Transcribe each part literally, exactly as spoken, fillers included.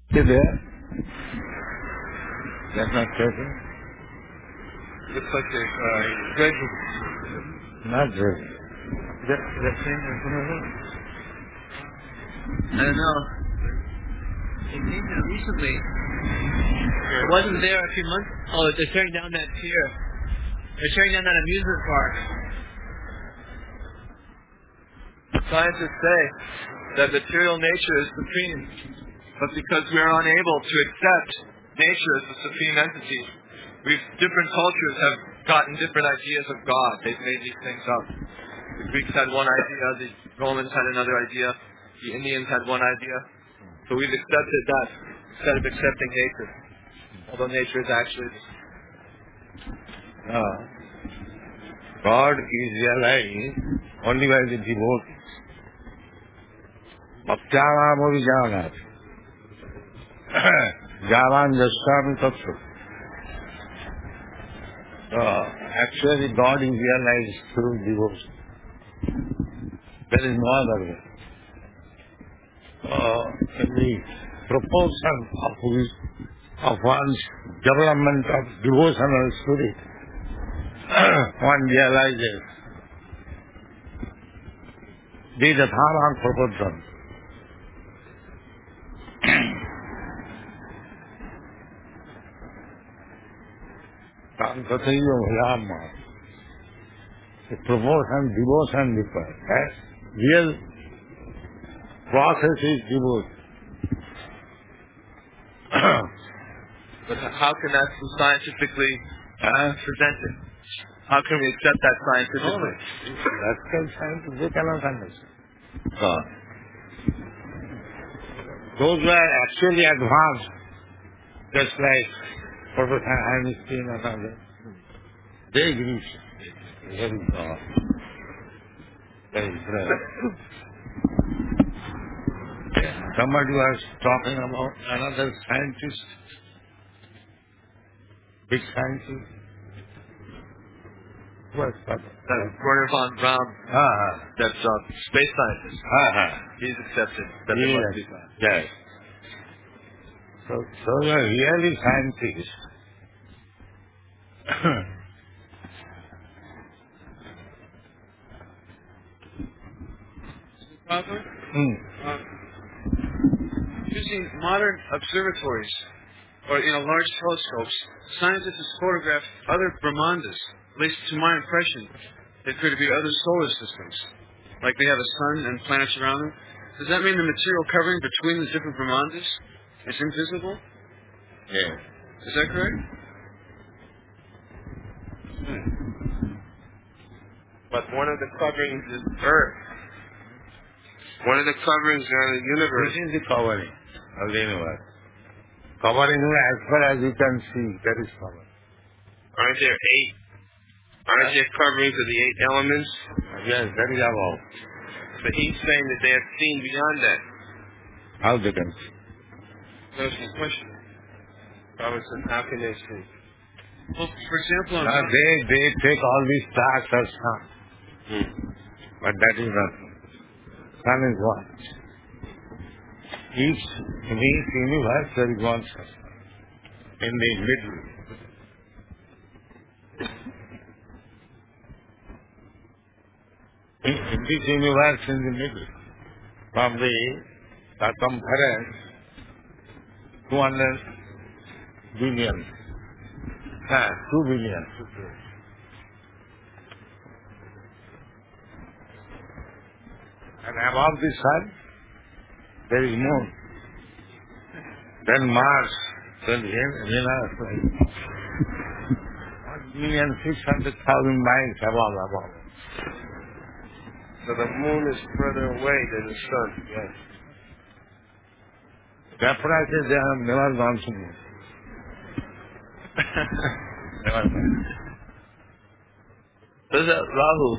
Is there? That's not certain. Looks like they've uh, gradually. Not really. That, that thing is I don't know. It came here recently. It wasn't there a few months. Oh, they're tearing down that pier. They're tearing down that amusement park. Scientists say that material nature is supreme, but because we are unable to accept nature as a supreme entity, we've different cultures have gotten different ideas of God. They've made these things up. The Greeks had one idea, the Romans had another idea, the Indians had one idea. So we've accepted that instead of accepting nature, although nature is actually. No. God is realized only by the devotees. Bhaktyāvāmovi jānāt. Jāvān jasvāmi tattva. So, actually God is realized through devotion. There is no other way. So, in the proportion of, his, of one's development of devotional spirit, one realizes the dharma prapadam. The proportion, devotion differs. Yes? Real process is devotion. But how can that be scientifically uh, presented? How can we accept that scientifically? That's called science. They cannot understand. So, those who are actually advanced, just like Professor Einstein and others, they agree. There is God. There is prayer. Somebody was talking about another scientist, big scientist. What's that? That's Werner von Braun. Ah, That's uh, space scientist. ah, He's accepted that yes, there must be God. yes. So, so the really scientists. Father, hmm. uh, using modern observatories or you know large telescopes, scientists photograph other Brahmandas. At least to my impression, they appear to be other solar systems, like they have a sun and planets around them. Does that mean the material covering between the different Brahmandas is invisible? Yes. Is that correct? Hmm. But one of the coverings is Earth. One of the coverings of the universe. This is the covering of the universe. Covering as far as you can see, there is covering. Aren't there eight? Aren't there coverings of the eight elements? Yes, that is above. But he's saying that they have seen beyond that. How they can see? That's the question. Robinson, how can they see? Well, for example, now they, they take all these stars as sun. Hmm. But that is nothing. Sun is one. Each, in each universe there is one sun. In the middle. In, in this universe in the middle, from the circumference, two hundred billion. Ah, two billion. And above the sun, there is moon. Then Mars, then Venus, one million six hundred thousand miles above, above. So the moon is further away than the sun. Yes. Definitely they have never gone to moon. Never gone. What is that, Rahu?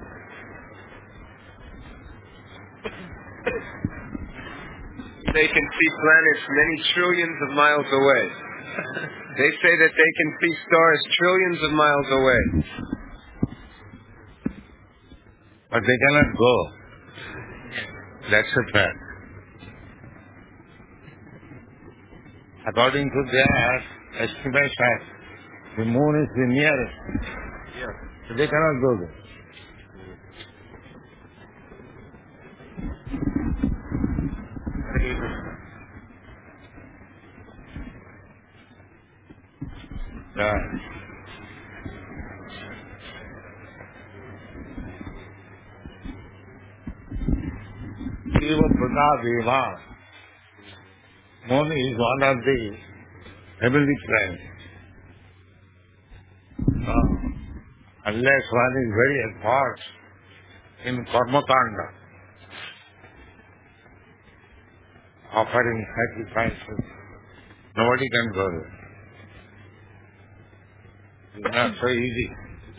They can see planets many trillions of miles away. They say that they can see stars trillions of miles away. But they cannot go. That's a fact. According to their estimation, the moon is the nearest. Yes. So they cannot go there. Yeah. Deva Pradadeva. Moon is one of the heavenly planets. Uh, unless one is very advanced in Karmakanda, offering sacrifices, nobody can go there. It's not so easy.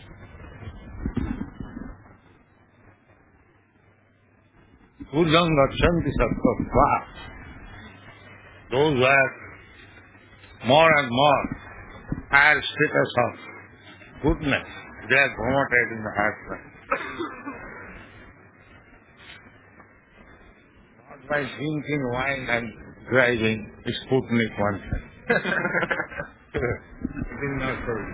Ujjam Gachanti Sattva. Those who have more and more higher status of goodness, they are promoted in the higher plane. Not by drinking wine and driving Sputnik one thing. It is not so easy.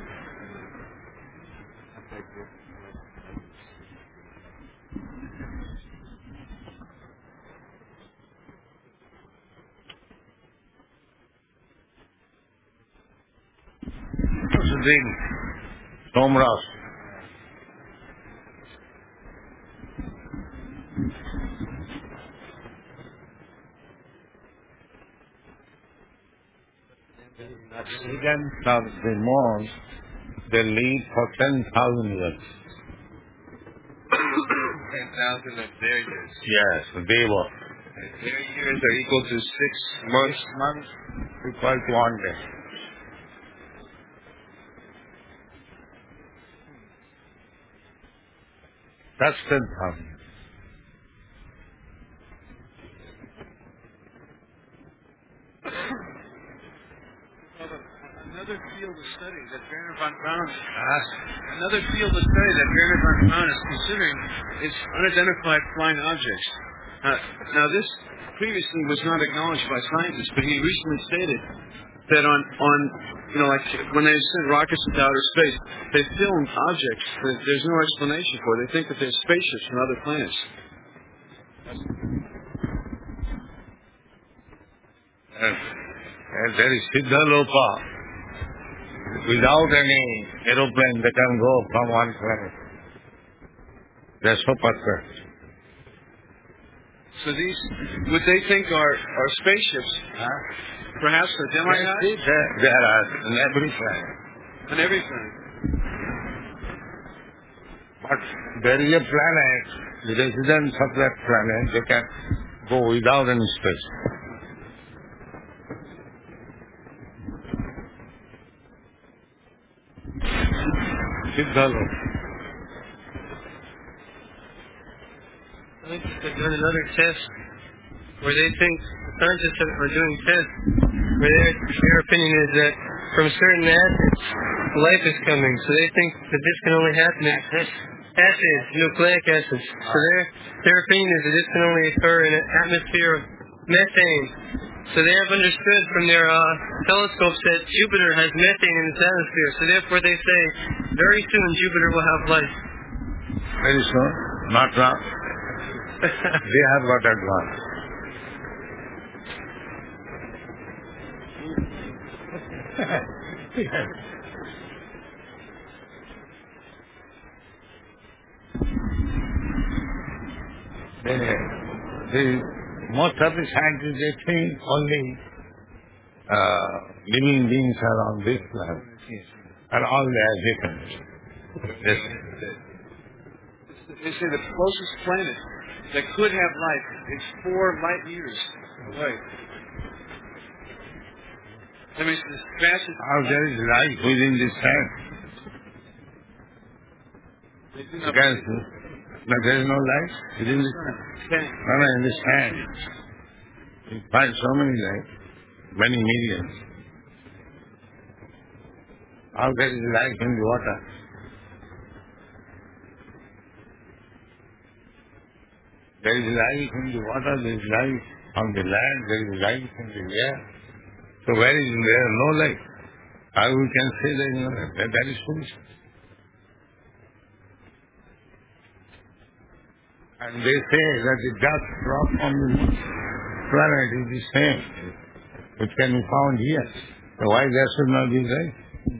Drink Somras. Residents of the moon, they live for ten thousand years. ten thousand of their years. Yes, Deva. Their years are equal to six months. Six months equal to one day. That's ten thousand. Another field of study that Werner von Braun, uh, another field of study that Werner von Braun is considering is unidentified flying objects. Uh, now, this previously was not acknowledged by scientists, but he recently stated that on, on you know, like when they send rockets into outer space, they film objects that there's no explanation for. They think that they're spaceships from other planets. And, and there is Siddhaloka. Without any aeroplane, they can go from one planet. They're so perfect. So these, what they think are, are spaceships, Huh? perhaps are demi-gods? There, there are in every planet. On every planet. But there is a planet, the residents of that planet, they can go without any space. Siddhaloka. They've done another test where they think, scientists are doing tests where their, their opinion is that from certain acids, life is coming. So they think that this can only happen in acids, nucleic acids. So their, their opinion is that this can only occur in an atmosphere of methane. So they have understood from their uh, telescopes that Jupiter has methane in its atmosphere. So therefore they say, very soon Jupiter will have life. Very soon, not now. They have got advanced. they, they, most of the scientists, they think only uh, living beings are on this planet. And all they are different. Yes. They say the closest planet that could have life is four light years away. That means this massive... How there is life within this tank? You can see. No, there is no life within this tank. No, no, in this tank. You find so many life, many millions. How there is life in the water? There is life in the water, there is life on the land, there is life in the air. So where is there no life? How we can say there is no life? That, that is foolish. And they say that the dust dropped from the planet is the same, which can be found here. So why there should not be life?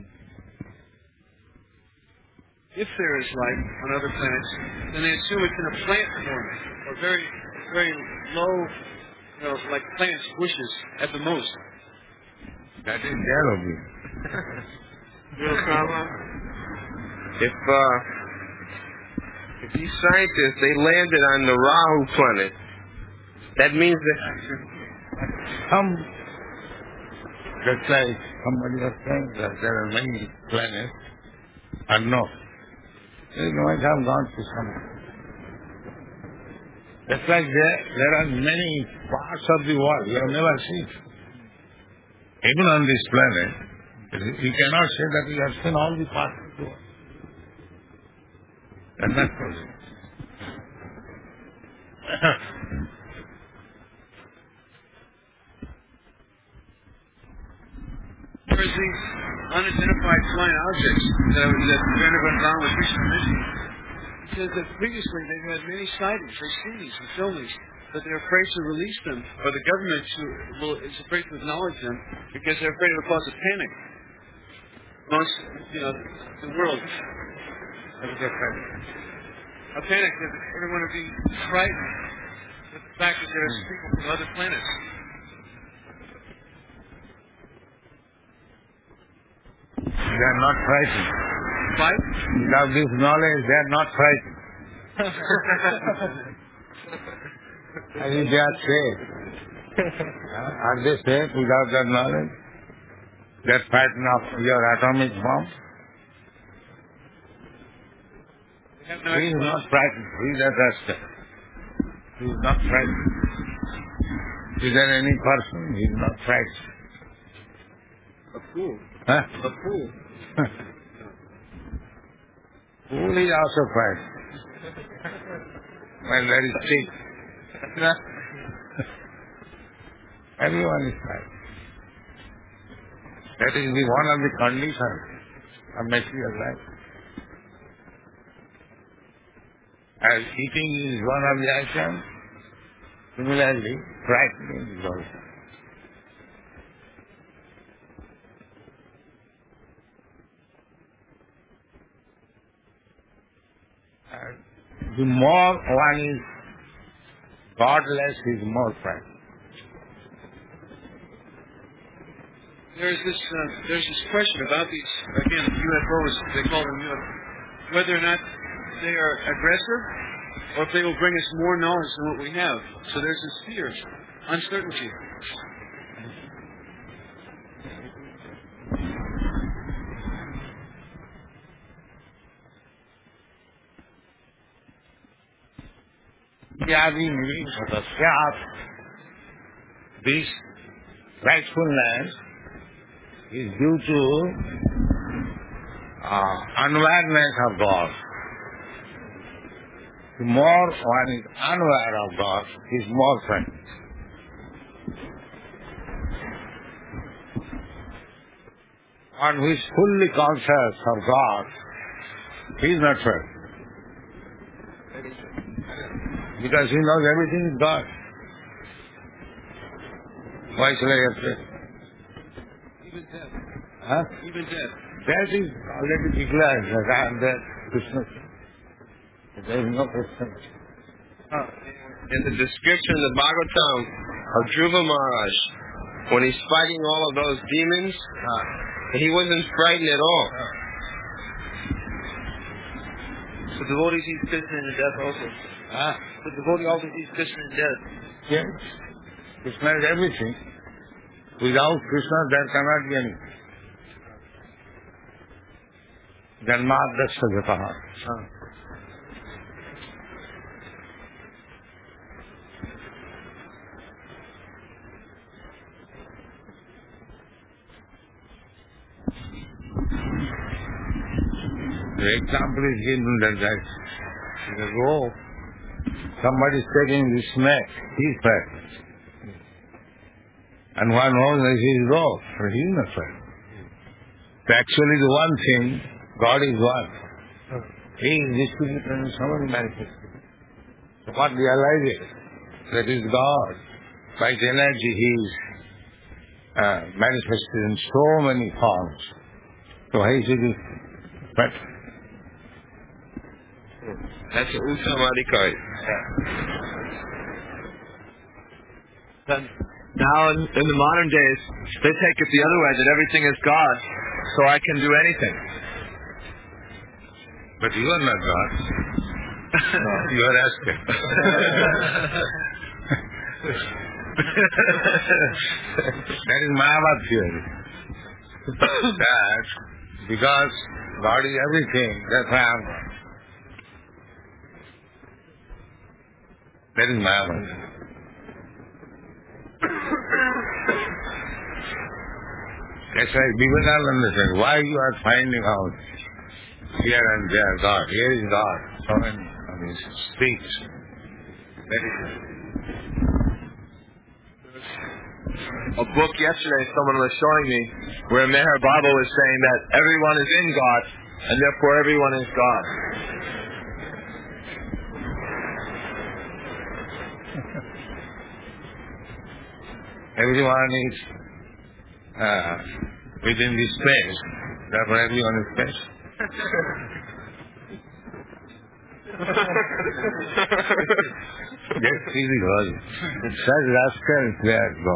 If there is life on other planets, then they assume it's in a plant form, or very, very low, you know, like plants, bushes, at the most. That is their opinion. Real problem. If uh, if these scientists they landed on the Rahu planet, that means that Some, just like somebody was saying that there are many planets unknown. They might have gone to some. Just like there, there are many parts of the world we have never seen. Even on this planet, you cannot say that we have seen all the parts of the world. That's not possible. There's these unidentified flying objects that, that Vener Bandhan was recently mentioning. He says that previously they've had many sightings, they've seen these and filmings, but they're afraid to release them, or the government to, will, is afraid to acknowledge them because they're afraid it will cause a panic amongst, you know, the world. A panic that everyone will be frightened with the fact that there's people from other planets. They are not frightened. Fight? Without this knowledge, they are not frightened. I mean, they are safe. Uh, Are they safe without that knowledge? They are frightened of your atomic bomb. They have no He is idea. not frightened. He is a master. He is not frightened. Is there any person? He is not frightened. A fool. Huh? A fool. Fool is also frightened. When there is sick. Everyone is frightened. That is the one of the conditions of material life. As eating is one of the items, similarly, frightening is also. And the more one is godless, he is more frightened. There's this uh, there's this question about these, again, U F Os, they call them U F Os, whether or not they are aggressive or if they will bring us more knowledge than what we have. So there's this fear, uncertainty. इत्यादि निरीक्षणस्यात् this rightfulness is due to uh, unawareness of God. The more one is unaware of God, he is more frightened. One who is fully conscious of God, he is not frightened. Because he knows everything is God. Why should I have faith? Even death. Huh? Even death. That is already declared that I am there, Krishna. There is no question. Uh, in the description in the Bhagavatam of Dhruva Maharaj, when he's fighting all of those demons, uh, he wasn't frightened at all. So devotees eat Krishna in death also. Huh? The devotee also eats Krishna in death. Yes. Krishna is everything. Without Krishna there cannot be anything. Janmadasya jataha. The example is given that that the rope, somebody is taking the snake, he is frightened. And one knows that he is God, but he is not right. So actually the one thing, God is one. He is distributed in so many manifestations. So what realizes that is God. By his energy he is uh, manifested in so many forms. So why is it but That's what Usamadikari. Then now in, in the modern days, they take it the other way, that everything is God, so I can do anything. But you are not God. No, you are asking. That is Mayavad theory. That because God is everything, that's why I am God. That is Mayavad. That's why Vivekananda said, why you are finding out here and there God? Here is God. So many of his speech. That is it. A book yesterday someone was showing me where Meher Baba was saying that everyone is in God and therefore everyone is God. Everyone is uh, within this space, therefore everyone is space. That's easy logic. Such rascals there go.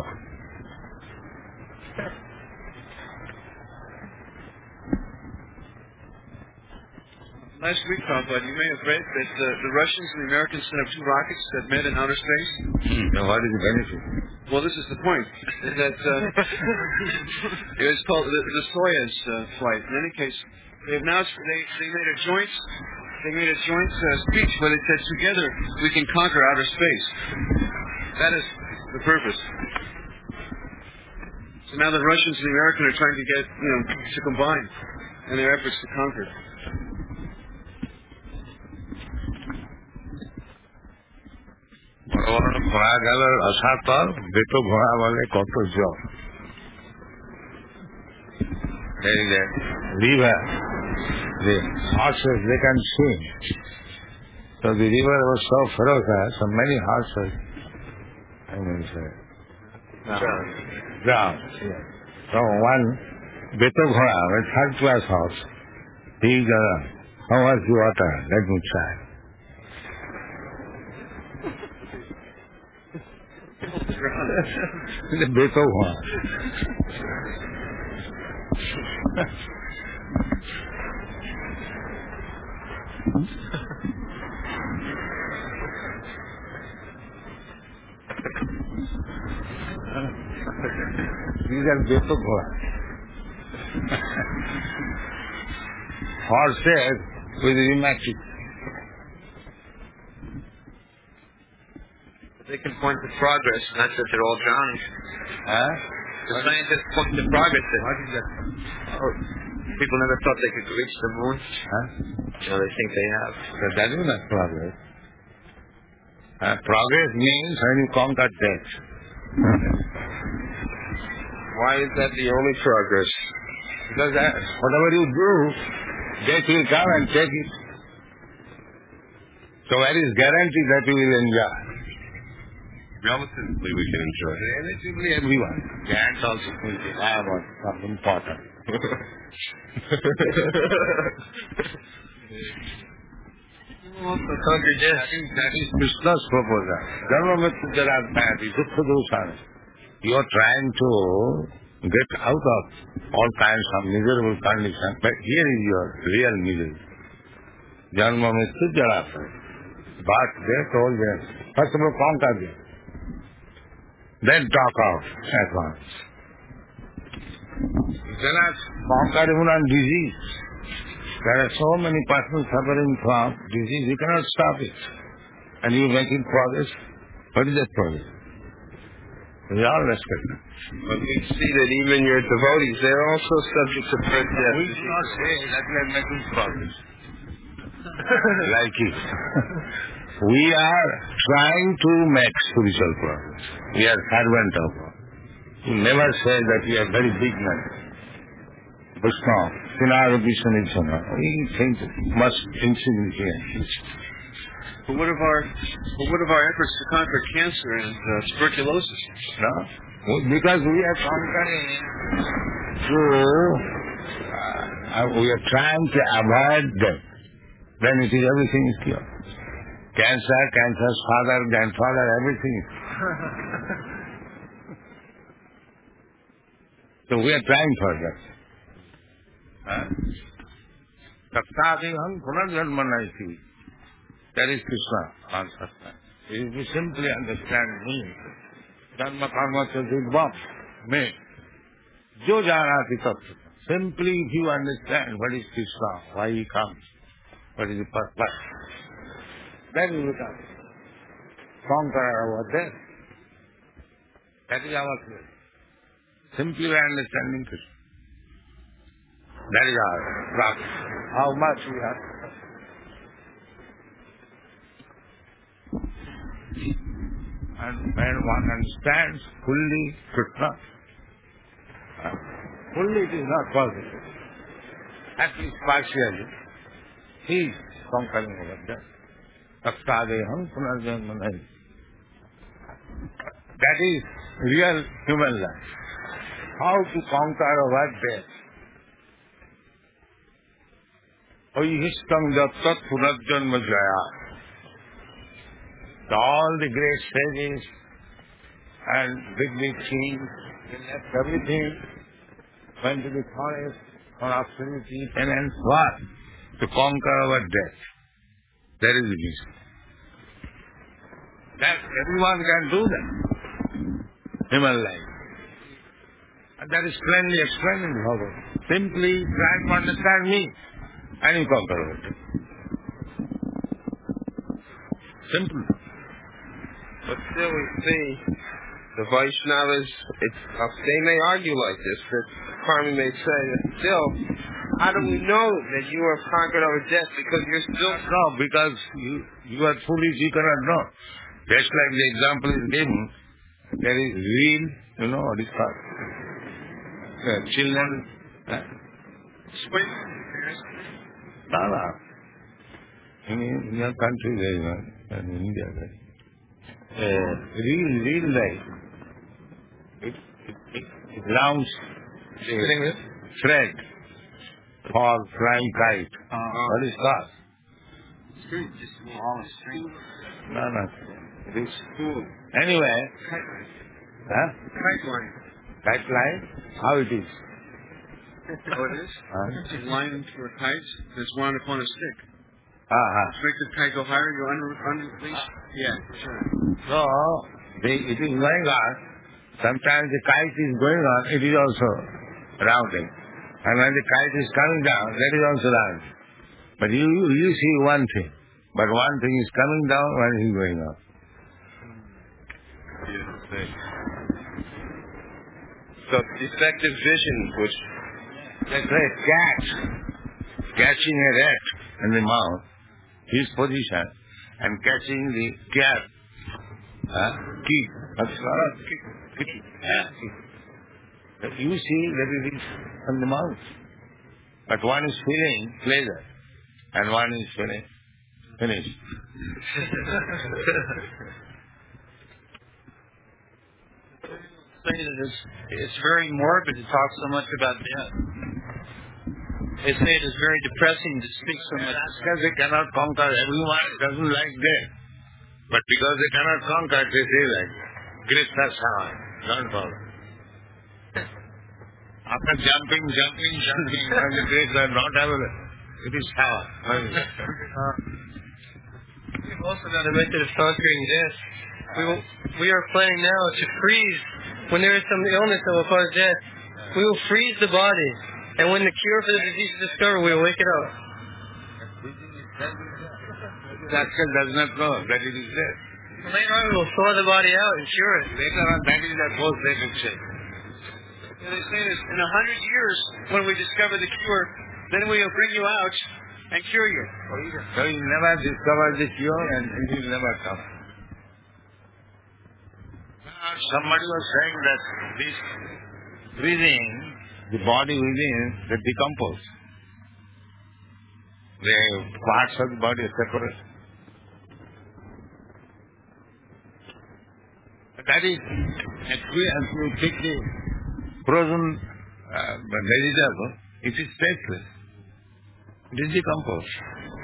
Last week, Prabhupada, you may have read that the, the Russians and the Americans sent up two rockets that met in outer space. Hmm. Now what is the benefit? Well, this is the point. Is that uh, it was called the, the Soyuz uh, flight. In any case, they have now they, they made a joint they made a joint uh, speech where they said together we can conquer outer space. That is the purpose. So now the Russians and the Americans are trying to get you know to combine in their efforts to conquer. ঘোড়া গেল আসার পর বেতো ঘোড়া বলে কত জল river the horses they can swim so the river was so ferocious so many horses I mean say drowned so one beto ঘোড়া a third class horse he uh, how much water let me try the beto ঘোড়া These are beto ঘোড়া horses with rheumatic. They can point to progress, not that they're all drowning. Huh? The scientists point to progress. That What is that? oh, people never thought they could reach the moon. Huh? You know, they think they have. So that is not progress. Uh, progress means when you conquer death. Why is that the only progress? Because uh, whatever you do, death will come and take it. So where is guarantee that you will enjoy? Relatively, we can enjoy. Relatively everyone. The ants also think they have something important. Also conquer death. That is, that is Krishna's proposal. Dharma Mrityu Jaradhyati Dukkha Dosana. You are trying to get out of all kinds of miserable conditions, but here is your real misery. Dharma Mrityu Jaradhyati. But they told them, first of all conquer them. Then talk of advance. You cannot conquer even on disease. There are so many persons suffering from disease, you cannot stop it. And you making progress. What is that progress? We all respect them. But we see that even your devotees, they're also subject to birth, death. We do not say that we are making progress. Like it. We are trying to make spiritual progress. We are servant of God. He never said that we are very big man. Vishnu, Sinara Vishnu, he thinks much insignificant. But what of our, but what of our efforts to conquer cancer and uh, tuberculosis? No? Because we are conquering, so uh, we are trying to avoid them. Then it is everything is cured. Cancer, cancer's father, grandfather, everything. So we are trying for that. Tattadiham punarjanmanaiti. That is Krishna consciousness. If you simply understand me, dharma karma chadurvam, me, jo janati tattva. Simply if you understand what is Krishna, why he comes, what is the purpose, then you become conqueror over there. That is our case. Simply by understanding Krishna. That is our practice. How much we have. And when one understands fully Krishna, uh, fully it is not possible. At least partially, he is conquering over there. Tattadeham punarjanmanai. That is real human life. How to conquer over death. Oihishtam jattat punarjanma jaya. All the great sages and big big kings, they left everything, went to the forest for austerity, penance, what? To conquer our death. That is the reason. That everyone can do that. Human life. And that is plainly explained in the Bhagavad. Simply try to understand me and you conquer it. Simple. But still we see the Vaishnavas, it's, uh, they may argue like this, that Karma may say that still, how do we know that you are conquered over death? Because you're still... No, because you, you are foolish, you cannot know. Just like the example is given, there is real, you know what is called? Uh, children. Uh, Wait. no, no. In, in your country there is one, and in India there is. Uh, real, real life. It, it, it, it rounds the thread for flying kite. Uh, What is called? string, just all a string. No, no. It is. Cool. Anyway, Kite line. huh? Kite line. Kite line? How it is? Oh, it is? Huh? It's a line for a kite that's wound upon a stick. Uh-huh. To make the kite go higher, you under, unleash? Yeah, for sure. So, the, it is going on. Sometimes the kite is going on, it is also rounding. And when the kite is coming down, that is also rounding. But you, you see one thing. But one thing is coming down, one is going up. So effective vision, which... That's right, catch. Catching a rat in the mouth, his position, and catching the cat, huh? Kick. That's called kick. Kick. Yeah. But you see that it is in the mouth. But one is feeling pleasure, and one is feeling finished. It's, it's very morbid to talk so much about death. They say it is very depressing to speak so much. That's because they cannot conquer. Everyone doesn't like death. But because they cannot conquer, they say like, Krishna Sama, don't follow. After jumping, jumping, jumping, and the grace are not available. It is Sama. We've also got a method of conquering death. We, will, we are planning now to freeze. When there is some illness that will cause death, we will freeze the body. And when the cure for the disease is discovered, we will wake it up. Doctor does not know that it is there. Later on, we will thaw the body out and cure it. Later on, that is the post-dated check. Yeah, they say this, in a hundred years, when we discover the cure, then we will bring you out and cure you. So you never discover the cure and it will never come. somebody was saying that this breathing, the body within, they decompose. The parts of the body are separate. That is, actually, as you take the frozen uh, vegetable, it is tasteless. It is decomposed.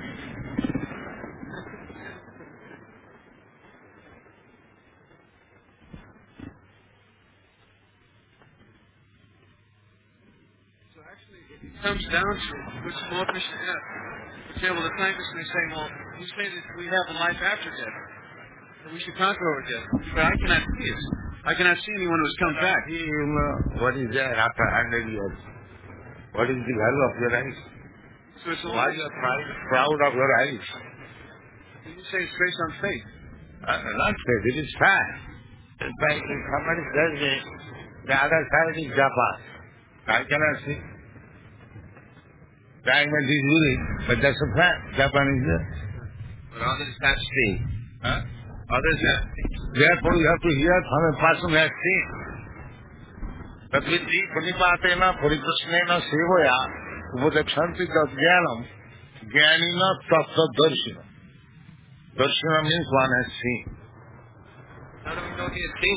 So actually, it comes down to which small fish you have. For example, the scientists may say, well, you say that we have a life after death. We should conquer over death. But I cannot see it. I cannot see anyone who has come back. See, you know, what is there after one hundred years? What is the value of your eyes? So it's all Why you are proud, proud of your eyes? you say it's based on faith. Uh, not faith, it is fact. In fact, if somebody tells me, the other side is Japan. I cannot see. Diamond is using, but that's a fact. Japan is there. But others have seen. Huh? Others have seen. Therefore, you have to hear from a person who has seen. Tatvidhi pranipatena pariprasnena sevoya upadekshanti tadjnanam jnanina tattva darshina. Darshina means one has seen. How do we know he had seen?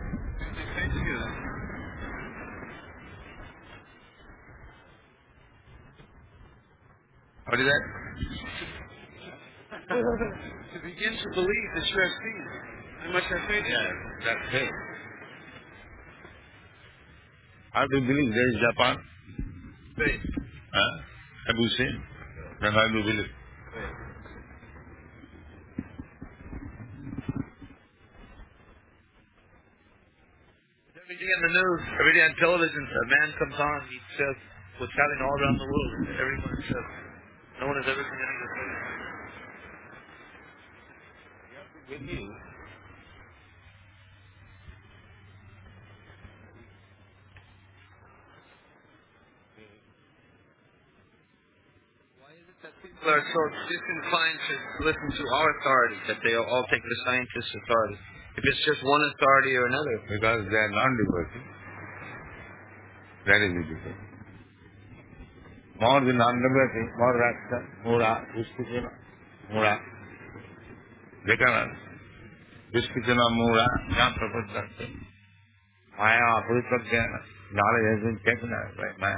What is that? To begin to believe that you have seen, I must have faith in Yes, you. that's faith. How do you believe there is Japan? Faith. Huh? Have you seen? Then how do you believe? Every day on the news, every day on television, a man comes on, he says what's happening all around the world. Everyone says, no one has ever seen any of this. Believe. People are so disinclined to listen to our authority that they all take the scientists' authority. If it's just one authority or another. Because they are non-diverting. That is the difference. More the non-diverting, more Raksa, Mura, Vispitana, Mura. They cannot. Vispitana, Mura, Jam Prapadante. Maya, Apuripajana. Knowledge has been taken out by Maya.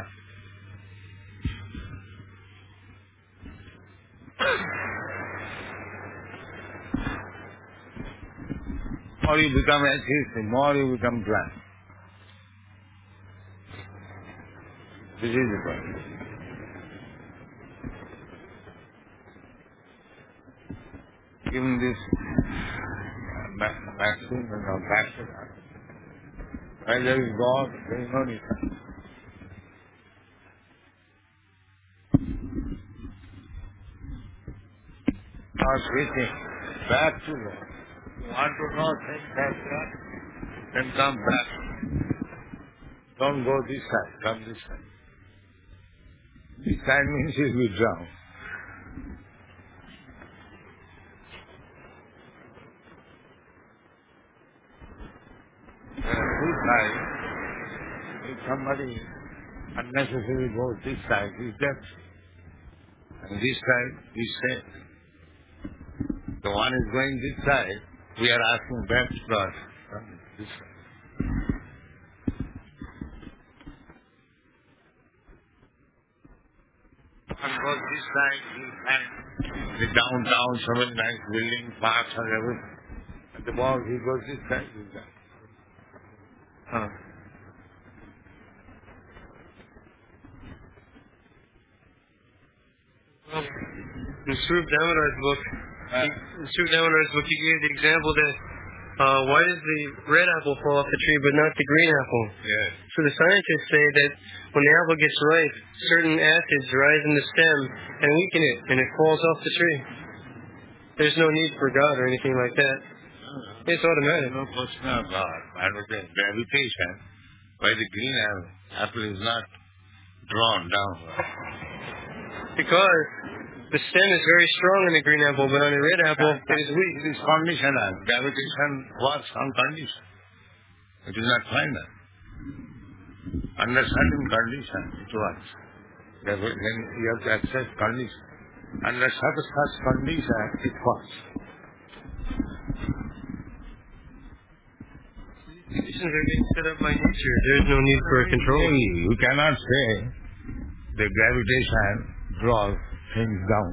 The more you become atheist, the more you become blind. This is the point. Given this uh, vaccine and all vaccine, where there is God, there is no need. Now switching back to God. You want to know things like that? Then come back. Don't go this side, come this side. This side means you will drown. This side, if somebody unnecessarily goes this side, he's dead. And this side, he's safe. The one is going this side, we are asking back to God. Come this side. One goes this side, this side. The downtown, seven nice building, parks and everything. At the mall, he goes this side, this side. Huh. Well, in Swarup Damodar's book, Uh, he, in Swarup Damodar's book, he gave the example that uh, why does the red apple fall off the tree but not the green apple? yes. So the scientists say that when the apple gets ripe, certain acids rise in the stem and weaken it, and it falls off the tree. There's no need for God or anything like that. It's automatic. No question of God. I would say gravitation, why the green apple is not drawn downward. Because the stem is very strong in the green apple, but on the red apple, it is weak. It is conditional. Gravitation works on condition. It is not final. Under certain conditions, it works. Therefore, then you have to accept conditions. Under such such conditions, it works. Conditions are being set up by nature. There is no need for control. You cannot say the gravitation draws things down.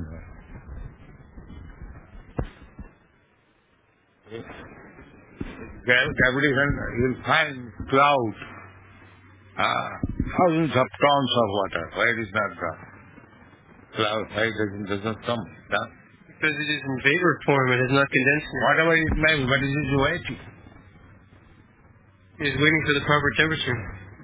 Gravitation, you will find cloud, uh, thousands of tons of water. Why it is not down? Cloud, why it doesn't, does not come down? Because it is in vapor form, it is not condensed. Whatever it may be, but it is waiting. It is waiting for the proper temperature.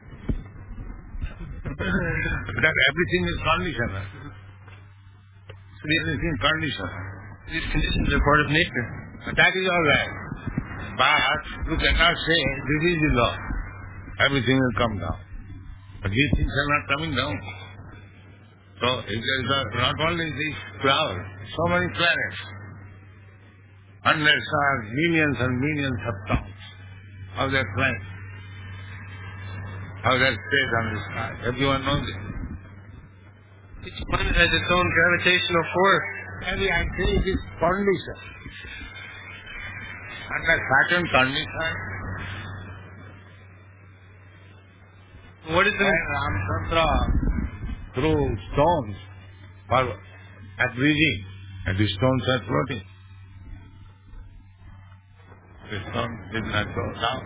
That everything is conditional. So everything is conditional. These conditions are part of nature. But that is all right. But you cannot say this is the law. Everything will come down. But these things are not coming down. So it is not only these clouds, so many planets. Hundreds of millions and millions of tons. How they are flying. How they are spread on the sky. Everyone knows it. Each planet has its own gravitational force. And I say it is condition. Under certain condition, what is the... Ramchandra threw stones for at reading, and the stones are floating. The stone did not go down.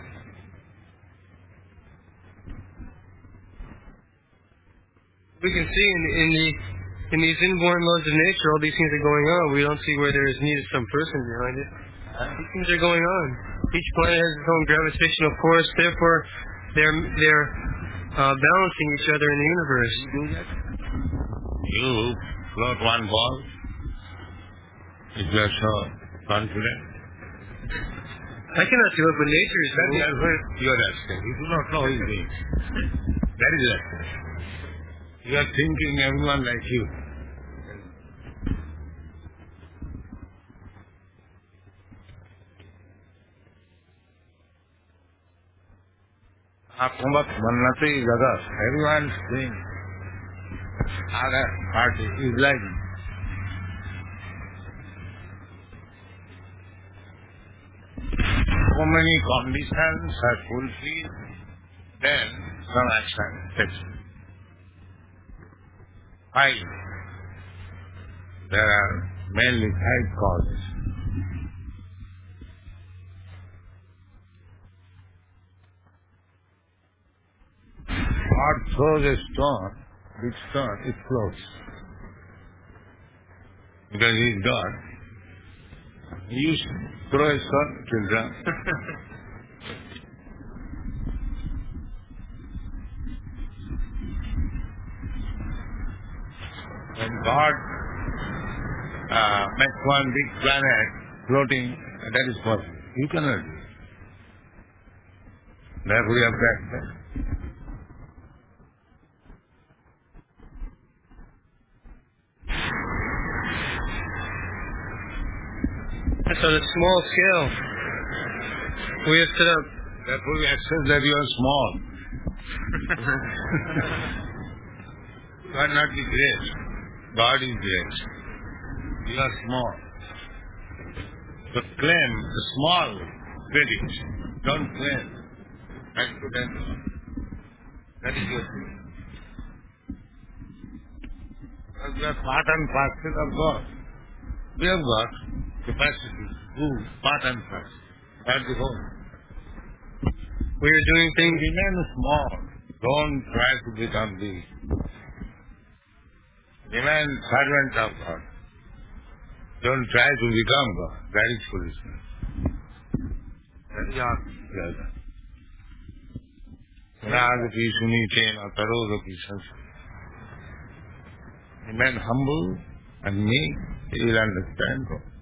We can see in, in the in these inborn laws of nature, all these things are going on. We don't see where there is need of some person behind it. These things are going on. Each planet has its own gravitational force. Therefore, they're they're uh, balancing each other in the universe. You float one ball. If you are so confident. I cannot do it, but nature is That doing is where you are asking. You do not know his name. That is asking. You are thinking everyone like you. आपको मत बनना चाहिए जगह. Everyone is saying other party is like so many conditions are fulfilled, then some action takes place. Five. There are mainly five causes. God throws a stone, big stone, it floats. Because he is God. You throw a stone, it will drown. When God uh, makes one big planet floating, that is possible. You cannot do it. Therefore, you have to accept. That's on a small scale. We have set up. Therefore, we accept that you are small. You are not the great. God is great. You are small. So claim the small credit. Don't claim and potential. That is your thing. Because we are part and parcel of God. We have got capacity to do part and parcel. That's the whole. We are doing things. Remain small. Don't try to become big. Remain servant of God. Don't try to become God. That is foolishness. That is our pleasure. Nagapi sunitena tarogapi sansa. Remain humble and meek. You will understand God.